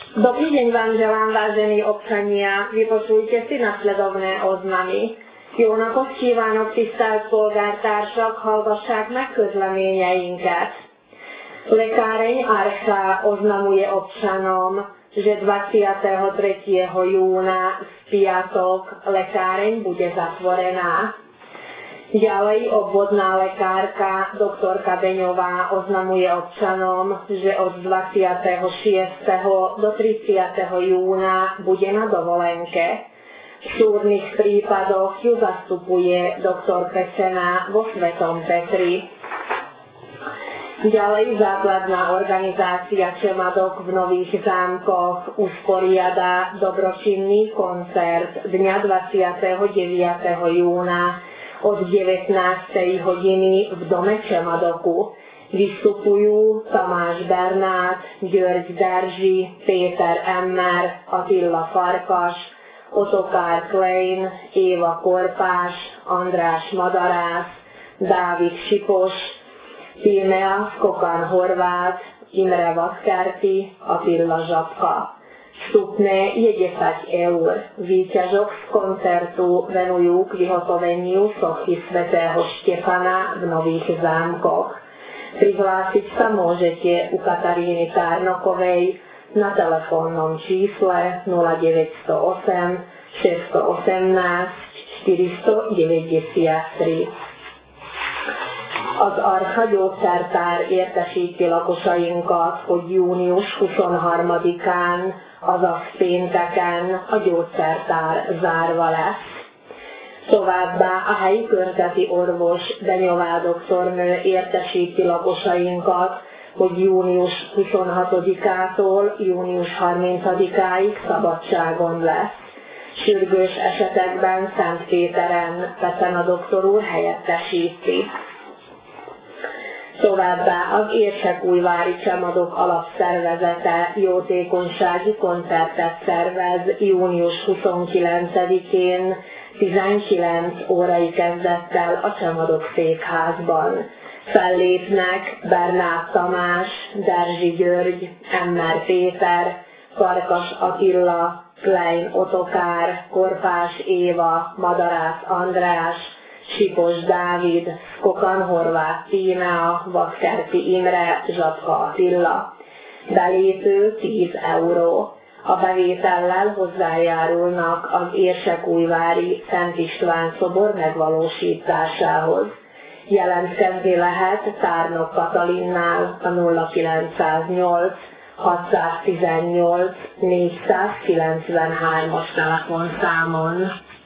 Dobrý deň vám želám, vážení občania. Vypočujte si nasledovné oznamy. Jó napot kívánok, tisztelt polgártársak, hallgassák meg közleményeinket. Lekáreň Archa oznamuje občanom, že 23. júna v piatok lekáreň bude zatvorená. Ďalej obvodná lekárka doktorka Beňová oznamuje občanom, že od 26. do 30. júna bude na dovolenke. V súrnych prípadoch ju zastupuje doktor Pesena vo Svetom Petri. Ďalej základná organizácia Čemadok v Nových Zámkoch usporiada dobročinný koncert dňa 29. júna od 19. hodiny v dome Čemadoku. Vystupujú Tamás Bernát, György Derzsi, Péter Emmer, Attila Farkas, Ottokár Klein, Éva Korpás, András Madarász, Dávid Sipos, Tímea Skokan Horváth, Imre Vadkerti, Attila Žabka. Vstupné je 10 eur. Výťažok z koncertu venujú k vyhotoveniu sochy svätého Štefana v Nových Zámkoch. Prihlásiť sa môžete u Kataríny Tárnokovej na telefónnom čísle 0908 618 493. Az Archa gyógyszertár értesíti lakosainkat, hogy június 23-án, azaz pénteken a gyógyszertár zárva lesz. Továbbá a helyi körzeti orvos Benyová doktornő értesíti lakosainkat, hogy június 26-ától június 30-áig szabadságon lesz. Sürgős esetekben Szentpéteren Pesena doktor úr helyettesíti. Továbbá az Érsekújvári Csemadok alapszervezete jótékonysági koncertet szervez június 29-én 19 órai kezdettel a Csemadok székházban. Fellépnek Bernát Tamás, Derzsi György, Emmer Péter, Farkas Attila, Klein Ottokár, Korpás Éva, Madarász András, Sipos Dávid, Skokan Horváth Tímea, Vadkerti Imre, Zsabka Attila. Belépő 10 euró. A bevétellel hozzájárulnak az Érsekújvári Szent István szobor megvalósításához. Jelentkezni lehet Tárnok Katalinnál a 0908 618 493-as telefonszámon.